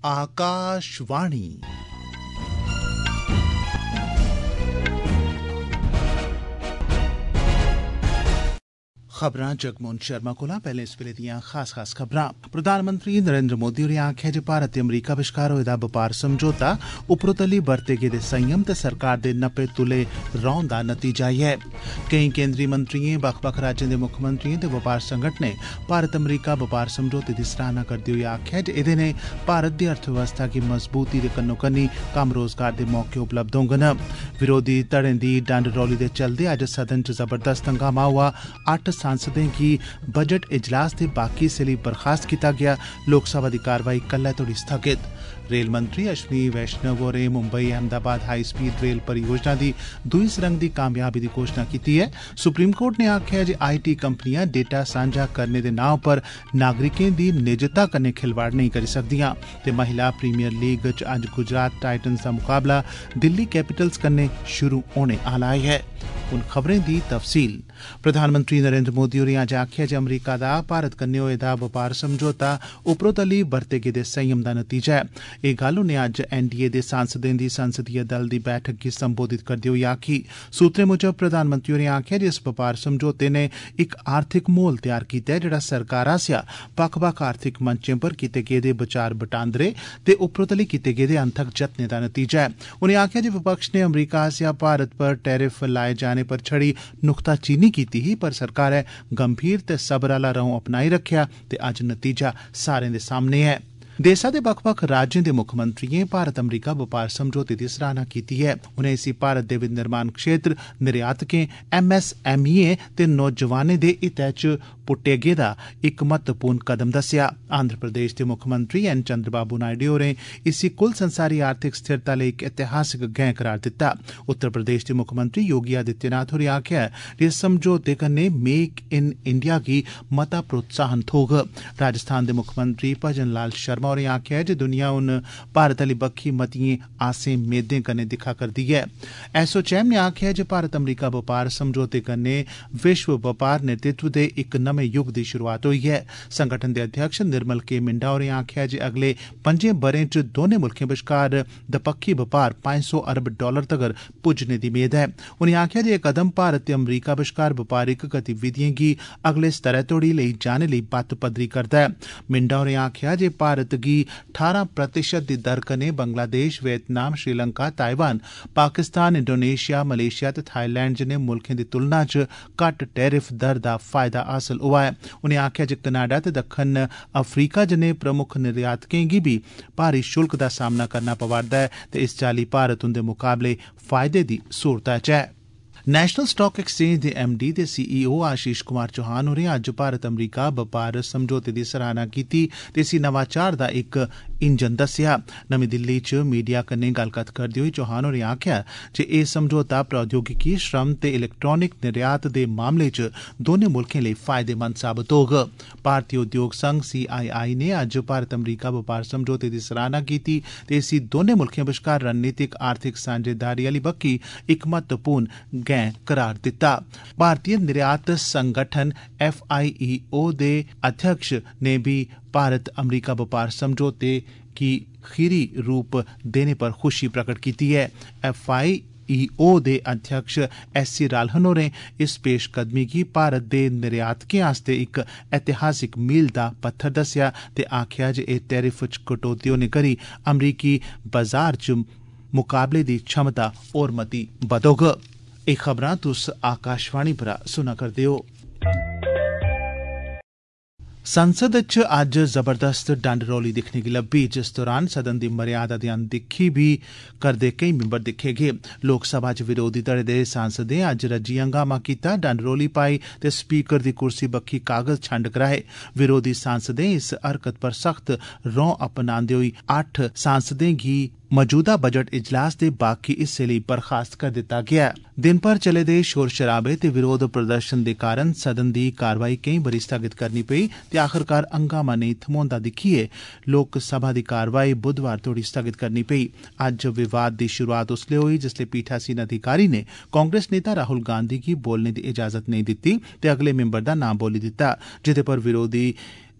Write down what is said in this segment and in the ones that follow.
आकाशवाणी। खबरां जगमोहन शर्मा कोला। पैहले इस वेले दियां खास खबरां। प्रधानमंत्री नरेंद्र मोदी होरें आखेआ जे भारत ते अमरीका बश्कार होए दा बपार समझौता उपरोतली बरते गेदे संयम ते सरकार दे नप्पे तुले रौं दा नतीजा ऐ। केईं केंद्री मंत्रियें, बक्ख-बक्ख राज्यें दे मुक्खमंत्रियें ते बपार संगठनें भारत अमरीका बपार समझौते दी सराहना करदे होई आखेआ जे एह्दे नै भारत दी अर्थव्यवस्था गी मजबूती दे कन्नो-कन्नी कम्म रोजगार दे मौके उपलब्ध होङन। विरोधी धड़ें दी डंड रौली दे चलदे अज्ज सदन च जबरदस्त हंगामा होआ। 8 सांसदें गी बजट इजलास दे बाकी हिस्से लेई बर्खास्त कीता गेआ। लोकसभा दी कारवाई कल्लै तोड़ी स्थगित। रेल मंत्री अश्विनी वैष्णव होरें Mumbai Ahmedabad high speed rail परियोजना दी दूई सुरंग दी कामयाबी दी घोषणा कीती ऐ। सुप्रीम कोर्ट ने आखेआ जे IT कंपनियां डेटा सांझा करने दे नां पर नागरिकें दी निजता कन्नै खिलवाड़ नेईं करी सकदियां। ते महिला प्रीमियर लीग च अज्ज गुजरात टाइटन्स दा मुकाबला दिल्ली कैपिटल्स कन्नै शुरू होने आह्ला ऐ। हुन खबरें दी तफसील। प्रधानमंत्री नरेंद्र मोदी होरें अज्ज आखेआ जे अमरीका दा भारत कन्नै होए दा बपार समझौता उपरोतली बरते गेदे संयम दा नतीजा ऐ। एह् गल्ल उनें अज्ज NDA दे सांसदें दी संसदीय दल दी बैठक गी संबोधित करदे होई आखी। सूत्रें मुजब प्रधानमंत्री होरें आखेआ जे इस बपार समझौते नै इक आर्थिक माहौल तैयार कीता ऐ जेह्ड़ा सरकार आसेआ बक्ख-बक्ख आर्थिक मंचें पर कीते गेदे बचार बटांदरे ते उपरोतली कीते गेदे अनथक जतनें दा नतीजा ऐ। उनें आखेआ जे विपक्ष ने अमरीका आसेआ भारत पर टैरिफ लाए जाने पर छड़ी नुक्ताचीनी कीती ही, पर सरकारै गंभीर ते सबर आह्ला रौं अपनाई रखेआ ते अज्ज नतीजा सारें दे सामने ऐ। देसै दे बक्ख-बक्ख राज्यें दे मुक्खमंत्रियें भारत अमरीका बपार समझौते दी सराहना कीती ऐ। उनें इसी भारत दे विनिर्माण क्षेत्र, निर्यातकें, MSMEएं ते नौजवानें दे हितै च पुट्टे गेदा इक महत्वपूर्ण कदम दस्सेआ। आंध्र प्रदेश दे मुक्खमंत्री N चंद्रबाबू नायडू होरें इसी कुल संसारी आर्थिक स्थिरता लेई इक ऐतिहासिक गैं करार दित्ता। उत्तर प्रदेश दे मुक्खमंत्री योगी आदित्यनाथ होरें आखेआ जे इस समझौते कन्नै मेक इन इंडिया गी मता प्रोत्साहन थ्होग। राजस्थान दे मुक्खमंत्री भजन लाल शर्मा होरें आखेआ जे दुनिया हुन भारत आली बक्खी मतियें आसें मेदें कन्नै दिक्खा करदी ऐ। एसोचैम ने आखेआ जे भारत अमरीका बपार समझौते कन्नै विश्व बपार नेतृत्व दे इक नमें युग दी शुरुआत होई ऐ। संगठन दे अध्यक्ष निर्मल के मिंडा होरें आखेआ जे अगले 5 ब'रें च दौनें मुल्खें बश्कार दपक्खी बपार $500 अरब तगर पुज्जने दी मेद ऐ। उनें आखेआ जे एह् कदम भारत ते अमरीका बश्कार बपारिक गतिविधियें गी अगले स्तरै तोड़ी लेई जाने लेई बत्त पदरी करदा ऐ। मिंडा होरें आखेआ जे भारत गी 18% दी दर कन्नै Bangladesh, Vietnam, Sri Lanka, Taiwan, Pakistan, Indonesia, Malaysia ते थाईलैंड जनेह् मुल्खें दी तुलना च घट्ट टैरिफ दर दा फायदा हासल होआ ऐ। उनें आखेआ जे कनाडा ते दक्खन अफ्रीका जनेह् प्रमुख निर्यातकें गी बी भारी शुल्क दा सामना करना पवा'रदा ऐ ते इस चाल्ली भारत उंदे मुकाबले फायदे दी सूरतै च ऐ। नेशनल स्टॉक एक्सचेंज दे MD ते CEO आशीष कुमार चौहान होरें अज्ज भारत अमरीका बपार समझौते दी सराहना कीती ते इसी नवाचार दा इक इंजन दस्सेआ। नमीं दिल्ली च मीडिया कन्नै गल्लकत्थ करदे होई चौहान होरें आखेआ जे एह् समझौता प्रौद्योगिकी, श्रम ते इलैक्ट्रॉनिक निर्यात दे मामले च दौनें मुल्खें लेई फायदेमंद साबत होग। भारतीय उद्योग संघ CII ने अज्ज भारत अमरीका बपार समझौते दी सराहना कीती ते इसी दौनें मुल्खें बश्कार रणनीतिक आर्थिक सांझेदारी आली बक्खी इक महत्वपूर्ण गैं करार दित्ता। भारतीय निर्यात संगठन FIEO दे अध्यक्ष ने भी भारत अमरीका बपार समझौते गी खीरी रूप देने पर खुशी प्रकट कीती है। FIEO दे अध्यक्ष SC राल्हन होरें इस पेशकदमी गी भारत दे निर्यातकें आस्ते इक ऐतिहासिक मील दा पत्थर दस्सेआ ते आखेआ जे एह् टैरिफ च कटौती होने करी अमरीकी बाजार च मुकाबले दी क्षमता होर मती बधोग। एह् खबरां तुस आकाशवाणी परा सुना करदे हो। संसद च अज्ज जबरदस्त डंड रौली दिक्खने गी लब्भी, जिस दौरान सदन दी मर्यादा दी अनदिक्खी बी करदे केई मिंबर दिक्खे गे। लोकसभा च विरोधी धड़े दे सांसदें अज्ज रज्जी हंगामा कीता, डंड रौली पाई ते स्पीकर दी कुर्सी बक्खी कागज छंड कराए। विरोधी सांसदें इस हरकत पर सख्त रौं अपनांदे होई 8 सांसदें गी मौजूदा बजट इजलास दे बाकी हिस्से लेई बर्खास्त कर दित्ता गेआ। दिन भर चले दे शोर शराबे ते विरोध प्रदर्शन दे कारण सदन दी कारवाई केईं बारी स्थगित करनी पेई ते आखरकार हंगामा नेईं थमोंदा दिक्खियै लोकसभा दी कारवाई बुधवार तोड़ी स्थगित करनी पेई। अज्ज विवाद दी शुरुआत उसलै होई जिसलै पीठासीन अधिकारी ने कांग्रेस नेता राहुल गांधी गी बोलने दी इजाजत नेईं दित्ती ते अगले मिंबर दा नां बोली दित्ता, जेदे पर विरोधी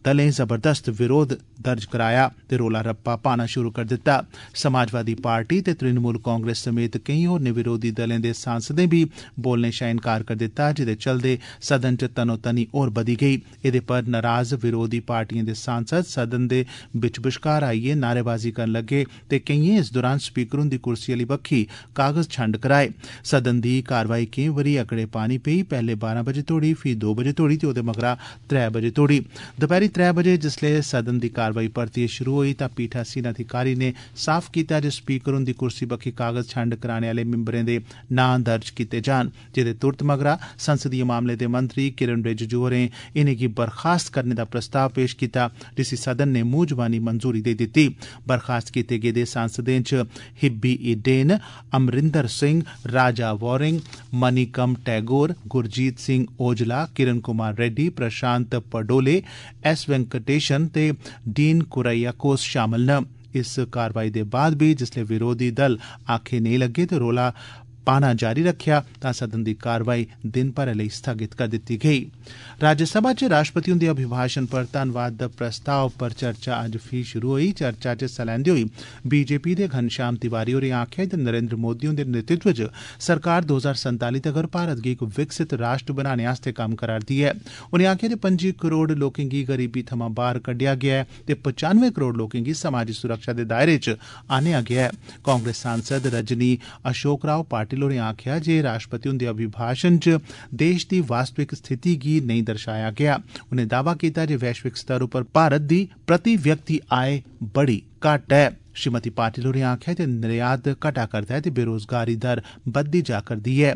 दलें जबरदस्त विरोध दर्ज कराया ते रौला रप्पा पाना शुरू करी दित्ता। समाजवादी पार्टी ते तृणमूल कांग्रेस समेत केईं होरनें विरोधी दलें दे सांसदें बी बोलने शा इनकार करी दित्ता, जेदे चलदे सदन च तनोतनी होर बधी गेई। एदे पर नाराज विरोधी पार्टिएं दे सांसद सदन दे बिच बश्कार आइयै नारेबाजी करन लगे ते केइएं इस दौरान स्पीकर हुंदी कुर्सी आली बक्खी कागज छंड कराए। सदन दी कारवाई केईं बारी अकड़े पानी पेई, पैहले 12 बजे तोड़ी, फ्ही 2 बजे तोड़ी ते ओदे मगरा 3 बजे तोड़ी। दपैह्री 3 बजे जिसलै सदन दी कारवाई परतियै शुरू होई तां पीठासीन अधिकारी ने साफ कीता जे स्पीकर हुंदी कुर्सी बक्खी कागज छंड कराने आले मिंबरें दे नां दर्ज कीते जान, जेदे तुरत मगरा संसदीय मामले दे मंत्री किरण रिजिजू होरें इनेंगी बर्खास्त करने दा प्रस्ताव पेश कीता, जिसी सदन ने मूंह जबानी मंजूरी देई दित्ती। बर्खास्त कीते गेदे सांसदें च हिब्बी ईडेन, अमरिंदर सिंह, राजा वॉरिंग, मणिकम टैगोर, गुरजीत सिंह ओजला, किरण कुमार रेड्डी, प्रशांत पडोले, एस वेंकटेशन ते डीन कुरैयाकोस शामल न। इस कारवाई दे बाद भी जिसले विरोधी दल आखे नेई लगे ते रौला पाना जारी रखेआ तां सदन दी कारवाई दिन भरै लेई स्थगित कर दित्ती गेई। राज्यसभा च राष्ट्रपति हुंदे अभिभाषण पर धन्नवाद प्रस्ताव पर चर्चा अज्ज फ्ही शुरू होई। चर्चा च हिस्सा लैंदे होई बीजेपी दे घनश्याम तिवारी होरें आखेआ जे नरेंद्र मोदी हुंदे नेतृत्व च सरकार 2047 तगर भारत गी इक विकसित राष्ट्र बनाने आस्तै कम्म करा'रदी ऐ। उनें आखेआ जे 25 करोड़ लोकें गी गरीबी थमां बाहर कड्ढेआ गेआ ऐ ते 95 करोड़ लोकें गी समाजी सुरक्षा दे दायरे च आनेआ गेआ ऐ। कांग्रेस सांसद रजनी अशोक राव पाटिल होरें आखेआ जे राष्ट्रपति हुंदे अभिभाषण च देश दी वास्तविक स्थिति गी नेईं दर्शाया गेआ। उनें दावा कीता जे वैश्विक स्तर उप्पर भारत दी प्रति व्यक्ति आय बड़ी घट्ट ऐ। श्रीमती पाटिल होरें आखेआ जे निर्यात घटा करदा ऐ ते बेरोजगारी दर बधदी जा करदी ऐ।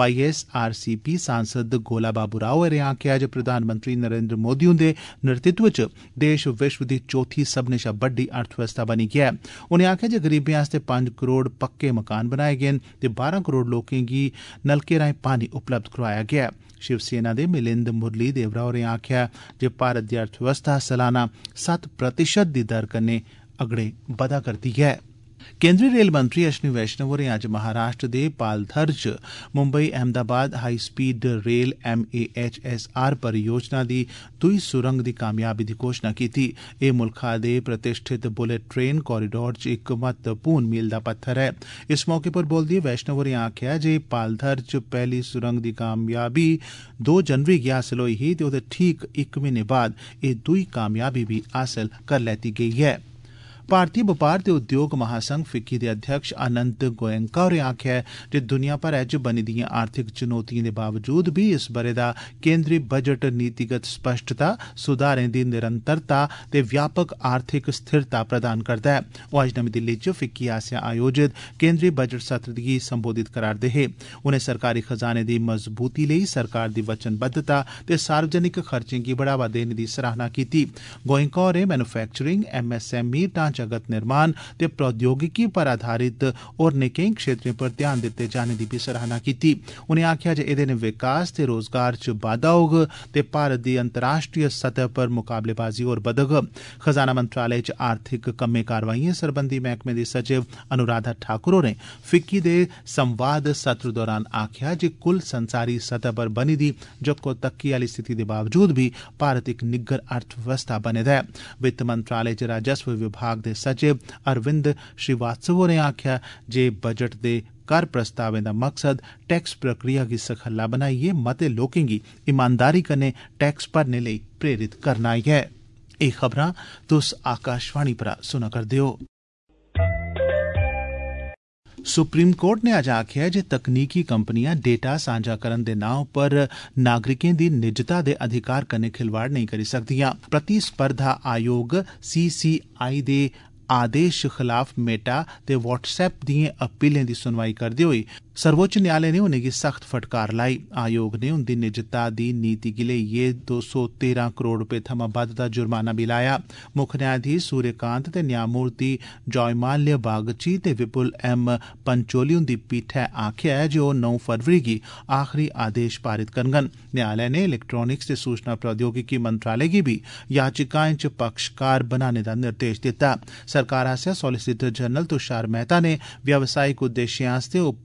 YSRCP सांसद गोला बाबू राव होरें आखेआ जे प्रधानमंत्री नरेंद्र मोदी हुंदे नेतृत्व च देश विश्व दी चौथी सब्भनें शा बड्डी अर्थव्यवस्था बनी गेआ ऐ। उनें आखेआ जे गरीबें आस्तै 5 करोड़ पक्के मकान बनाए गे न ते 12 करोड़ लोकें गी नलके राएं पानी उपलब्ध करोआया गेआ ऐ। शिवसेना दे मिलिंद मुरली देवरा होरें आखेआ जे भारत दी अर्थव्यवस्था सालाना 7% दी दर कन्नै अगड़े बधा करदी ऐ। केंद्रीय रेल मंत्री अश्विनी वैष्णव होरें अज्ज महाराष्ट्र दे पालघर च Mumbai Ahmedabad high speed rail MAHSR परियोजना दी दुई सुरंग दी कामयाबी दी घोषणा कीती। एह् मुल्खा दे प्रतिष्ठित बुलेट ट्रेन कॉरिडोर च इक महत्वपूर्ण मील दा पत्थर ऐ। इस मौके पर बोलदे होई वैष्णव होरें आखेआ जे पालघर च पैह्ली सुरंग दी कामयाबी 2 जनवरी गी हासल होई ही ते ओह्दे ठीक इक म्हीने बाद एह् दुई कामयाबी बी हासल करी लैती गेई ऐ। भारतीय बपार ते उद्योग महासंघ फिक्की दे अध्यक्ष अनंत गोयंका होरें आखेआ जे दुनिया भरै च बनी दिएं आर्थिक चुनौतिएं दे बावजूद बी इस ब'रे दा केंद्री बजट नीतिगत स्पष्टता, सुधारें दी निरंतरता ते व्यापक आर्थिक स्थिरता प्रदान करदा ऐ। ओह् अज्ज नमीं दिल्ली च फिक्की आसेआ आयोजित केंद्री बजट सत्र गी संबोधित करा'रदे हे। उनें सरकारी खजाने दी मजबूती लेई सरकार दी वचनबद्धता ते सार्वजनिक खर्चें गी बढ़ावा देने दी सराहना कीती। गोयंका होरें मैन्युफैक्चरिंग, MSME, ढांचागत निर्माण ते प्रौद्योगिकी पर आधारित होरनें केईं क्षेत्रें पर ध्यान दित्ते जाने दी बी सराहना कीती। उनें आखेआ जे एह्दे नै विकास ते रोजगार च बाद्दा होग ते भारत दी अंतर्राष्ट्रीय सतह पर मुकाबलेबाजी होर बधग। खजाना मंत्रालय च आर्थिक कम्में कारवाइएं सरबंधी मैह्कमे दी सचिव अनुराधा ठाकुर होरें फिक्की दे संवाद सत्र दौरान आखेआ जे कुल संसारी सतह पर बनी दी जक्को तक्की आली स्थिति दे बावजूद बी भारत इक निग्गर अर्थव्यवस्था बने दा ऐ। वित्त मंत्रालय च राजस्व विभाग दे सचिव अरविंद श्रीवास्तव होरें आखेआ जे बजट दे कर प्रस्तावें दा मकसद टैक्स प्रक्रिया गी सखल्ला बनाइयै मते लोकें गी ईमानदारी कन्नै टैक्स भरने लेई प्रेरित करना ऐ। एह् खबरां तुस आकाशवाणी परा सुना करदे ओ। सुप्रीम कोर्ट ने अज्ज आखेआ जे तकनीकी कंपनियां डेटा सांझाकरण दे नां पर नागरिकें दी निजता दे अधिकार कन्नै खिलवाड़ नेईं करी सकदियां। प्रतिस्पर्धा आयोग CCI दे आदेश खिलाफ मेटा ते व्हाट्सएप दिएं अपीलें दी सुनवाई करदे होई सर्वोच्च न्यायालय ने उनेंगी सख्त फटकार लाई। आयोग ने उंदी निजता दी नीति गी लेइयै 213 करोड़ रपे थमां बद्ध दा जुर्माना बी लाया। मुक्ख न्यायाधीश सूर्यकांत ते न्यायमूर्ति जॉयमाल्य बागची ते विपुल M पंचोली उंदी पीठै आखेआ ऐ जे ओह् 9 फरवरी गी आखिरी आदेश पारित करङन। न्यायालय ने इलैक्ट्रॉनिक्स ते सूचना प्रौद्योगिकी मंत्रालय गी बी याचिकाएं च पक्षकार बनाने दा निर्देश दित्ता। सरकार आसेआ सॉलिसिटर जनरल तुषार मेहता ने व्यावसायिक उद्देश्यें आस्तै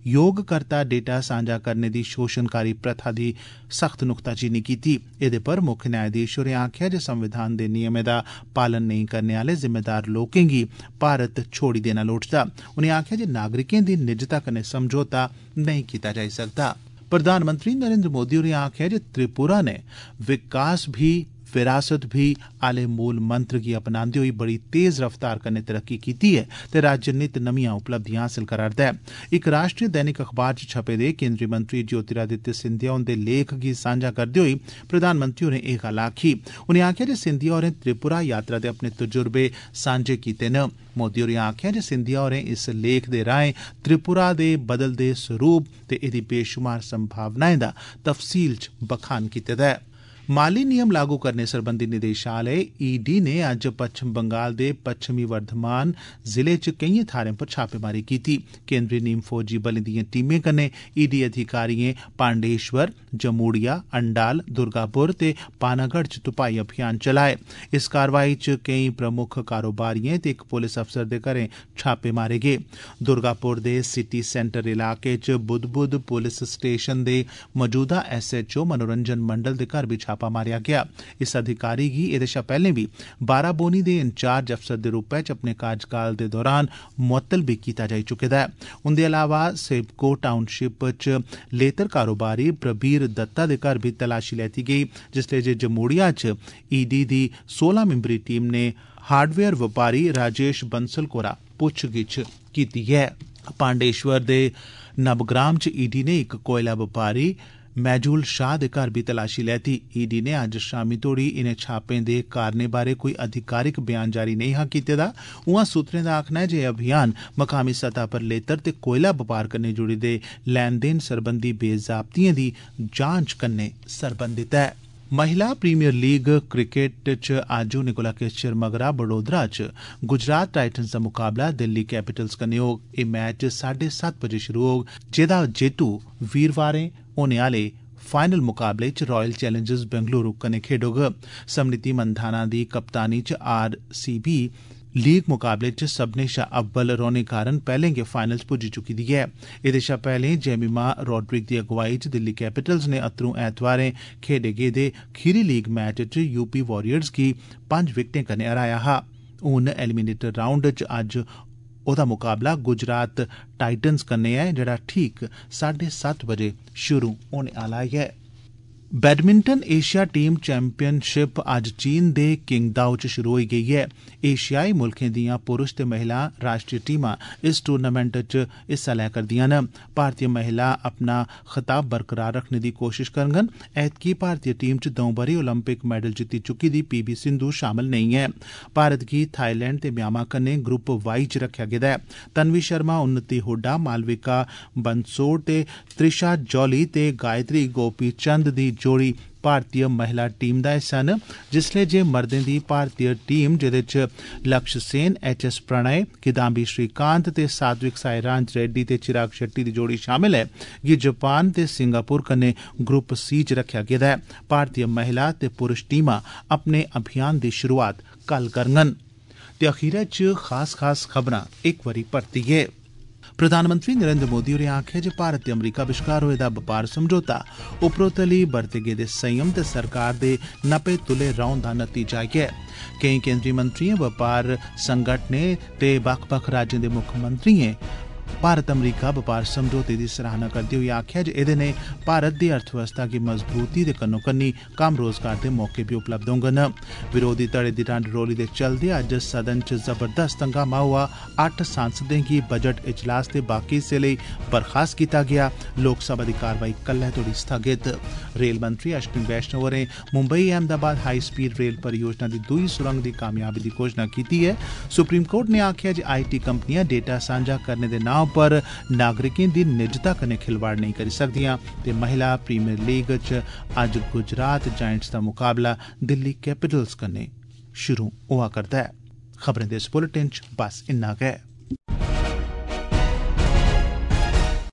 योगकर्ता डेटा सांझा करने दी शोषणकारी प्रथा दी सख्त नुक्ताचीनी कीती। एह्दे पर मुक्ख न्यायाधीश होरें आखेआ जे संविधान दे नियमें दा पालन नेईं करने आह्ले जिम्मेदार लोकें गी भारत छोड़ी देना लोड़चदा। उनें आखेआ जे नागरिकें दी निजता कन्नै समझौता नेईं कीता जाई सकदा। प्रधानमंत्री नरेंद्र मोदी होरें आखेआ जे त्रिपुरा ने विकास भी विरासत भी आले मूल मंत्र गी अपनांदे होई बड़ी तेज रफ्तार कन्नै तरक्की कीती ऐ ते राज्य नित नमियां उपलब्धियां हासल करा'रदा ऐ। इक राष्ट्रीय दैनिक अखबार च छपे दे केंद्रीय मंत्री ज्योतिरादित्य सिंधिया हुंदे लेख गी सांझा करदे होई प्रधानमंत्री होरें एह् गल्ल आखी। उनें आखेआ जे सिंधिया होरें त्रिपुरा यात्रा दे अपने तजुर्बे सांझे कीते न। मोदी होरें आखेआ जे सिंधिया होरें इस लेख दे राएं त्रिपुरा दे बदलदे स्वरूप ते एह्दी बेशुमार संभावनाएं दा तफसील च बखान कीते दा ऐ। माली नियम लागू करने सरबंधी निदेशालय ईडी ने अज्ज पच्छम बंगाल दे पच्छमी वर्धमान जिले च केइएं थाहरें पर छापेमारी कीती। केंद्री नीम फौजी बलें दिएं टीमें कन्नै ईडी अधिकारिएं पांडेश्वर, जमूड़िया, अंडाल, दुर्गापुर ते पानागढ़ च तुपाई अभियान चलाए। इस कार्रवाई च केई प्रमुख कारोबारिएं ते इक पुलिस अफसर दे घरें छापे मारे गे। दुर्गापुर दे सिटी सेंटर इलाके च बुदबुद पुलिस स्टेशन दे मौजूदा SHO मनोरंजन मंडल दे घर बी छापा मारेआ गेआ। इस अधिकारी गी एह्दे शा पैह्ले बी बाराबोनी दे इंचार्ज अफसर दे रूपै च अपने कार्यकाल दे दौरान मुअत्तल बी कीता जाई चुके दा ऐ। उंदे अलावा सेबको टाउनशिप च लेतर कारोबारी प्रबीर दत्ता दे घर बी तलाशी लैती गेई, जिसलै जे जमूड़िया च ईडी दी 16 मिंबरी टीम ने हार्डवेयर बपारी राजेश बंसल कोला पुच्छगिच्छ कीती ऐ। पांडेश्वर दे नबग्राम च ईडी ने इक कोयला बपारी मैजूल शाह दे घर बी तलाशी लैती। ईडी ने अज्ज शामी तोड़ी इनें छापें दे कारणें बारै कोई अधिकारिक बयान जारी नेईं हा कीते दा। उआं सूत्रें दा आखना ऐ जे एह् अभियान मकामी सतह पर लेतर ते कोयला बपार कन्नै जुड़ी दे लैन देन सरबंधी बेजाब्तिएं दी जांच कन्नै सरबंधित ऐ। महिला प्रीमियर लीग क्रिकेट च अज्ज होने कोला किश चिर मगरा बडोदरा च गुजरात टाइटन्स दा मुकाबला दिल्ली कैपिटल्स कन्नै होग। एह् मैच 7:30 बजे शुरू होग, जेह्दा जेतू वीरवारें होने आह्ले फाइनल मुकाबले च रॉयल चैलेंजर्स बेंगलुरु कन्नै खेडोग। समृति मंधाना दी कप्तानी च RCB लीग मुकाबले च सब्भनें शा अव्वल रौह्ने कारण पैह्लें गै फाइनल च पुज्जी चुकी दी ऐ। एह्दे शा पैह्लें जेमिमा रोड्रिक दी अगुवाई च दिल्ली कैपिटल्स ने अत्तरूं ऐतवारें खेडे गेदे खीरी लीग मैच च यूपी वॉरियर्स गी 5 विकेटें कन्नै हराया हा। हून एलिमिनेटर राउंड च अज्ज ओह्दा मुकाबला गुजरात टाइटन्स कन्नै ऐ, जेह्ड़ा ठीक 7:30 बजे शुरू होने आह्ला ऐ। बैडमिंटन एशिया टीम चैंपियनशिप अज्ज चीन दे किंगदाओ च शुरू होई गेई ऐ। एशियाई मुल्खें दियां पुरुष ते महिला राष्ट्रीय टीमां इस टूर्नामेंट च हिस्सा लै करदियां न। भारतीय महिला अपना खिताब बरकरार रखने दी कोशिश करङन। ऐतकी भारतीय टीम च 2 बारी ओलंपिक मैडल जित्ती चुकी दी PV सिंधु शामल नेईं ऐ। भारत गी थाईलैंड ते म्यांमार कन्नै ग्रुप वाई च रखेआ गेदा ऐ। तन्वी शर्मा, उन्नति हुड्डा, मालविका बंसोड़ ते त्रिशा जौली ते गायत्री गोपीचंद दी जोड़ी भारतीय महिला टीम दा हिस्सा न, जिसलै जे मर्दें दी भारतीय टीम, जेह्दे च लक्ष्य सेन, HS प्रणय, किदांबी श्रीकांत ते सात्विक साईराज रेड्डी ते चिराग शेट्टी दी जोड़ी शामिल ऐ, गी जापान ते सिंगापुर कन्नै ग्रुप C च रखेआ गेदा ऐ। भारतीय महिला ते पुरुष टीमां अपने अभियान दी शुरुआत कल करङन। ते अखीरै च खास खबरां इक बारी परतियै। प्रधानमंत्री नरेंद्र मोदी होरें आखेआ जे भारत ते अमरीका बश्कार होए दा बपार समझौता उपरोतली बरते गेदे संयम ते सरकार दे नपे तुले रौं दा नतीजा ऐ। केईं केंद्री मंत्रियें, बपार संगठनें ते बक्ख-बक्ख राज्यें दे मुक्खमंत्रियें भारत अमरीका बपार समझौते दी सराहना करदे होई आखेआ जे एह्दे नै भारत दी अर्थव्यवस्था गी मजबूती दे कन्नो-कन्नी कम्म रोजगार दे मौके बी उपलब्ध होङन। विरोधी धड़े दी डंड रौली दे चलदे अज्ज सदन च जबरदस्त हंगामा होआ। 8 सांसदें गी बजट इजलास दे बाकी हिस्से लेई बर्खास्त कीता गेआ। लोकसभा दी कारवाई कल्लै तोड़ी स्थगित। रेल मंत्री अश्विनी वैष्णव होरें Mumbai Ahmedabad high speed rail परियोजना दी दूई सुरंग दी कामयाबी दी घोषणा कीती ऐ। सुप्रीम कोर्ट ने आखेआ जे IT कंपनियां डेटा सांझा करने दे नां पर नागरिकें दी निजता कन्नै खिलवाड़ नेईं करी सकदियां। ते महिला प्रीमियर लीग च अज्ज गुजरात जायंट्स दा मुकाबला दिल्ली कैपिटल्स कन्नै शुरू होआ करदा ऐ। खबरें दे इस बुलेटिन च बस इन्ना गै।